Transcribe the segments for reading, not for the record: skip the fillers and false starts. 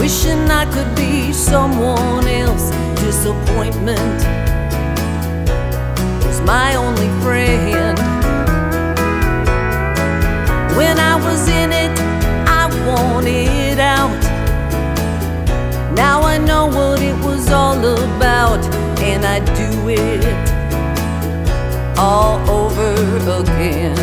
wishing I could be someone else. Disappointment was my only friend. When I was in it, I wanted out. Now I know what it was all about, and I do it all over again.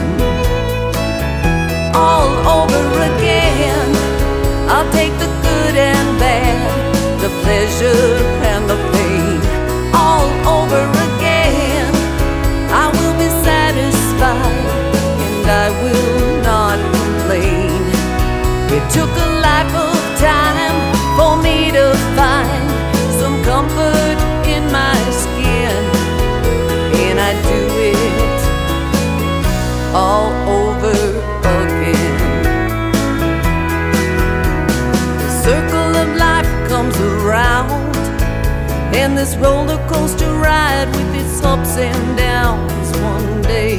All over again. I'll take the good and bad, the pleasure and the pain. All over again. I will be satisfied, and I will not complain. It took a life of time for me to find some comfort in my skin, and I do it all over again. The circle of life comes around, and this roller coaster ride with its ups and downs, one day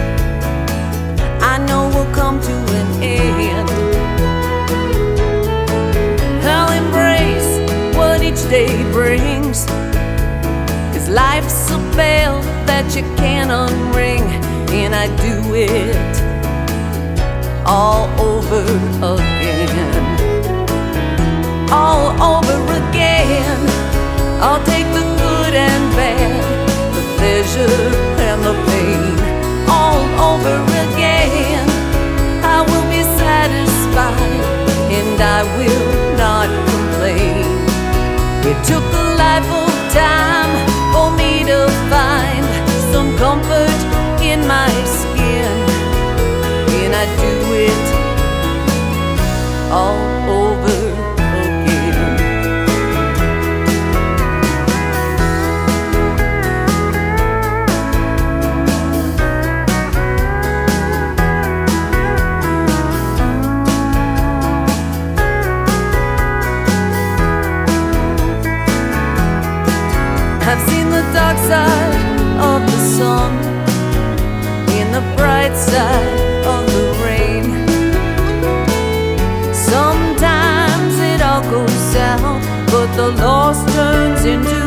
I know will come to an end. I'll embrace what each day brings, 'cause life's a bell that you can't unring, and I do it all over again. All over again. I'll take the good and bad, the pleasure and the pain. All over again. I will be satisfied, and I will not complain. It took a life of time for me to find some comfort in my skin, and I do it all over again. I've seen the dark side of the sun, in the bright side of the rain. Sometimes it all goes south, but the loss turns into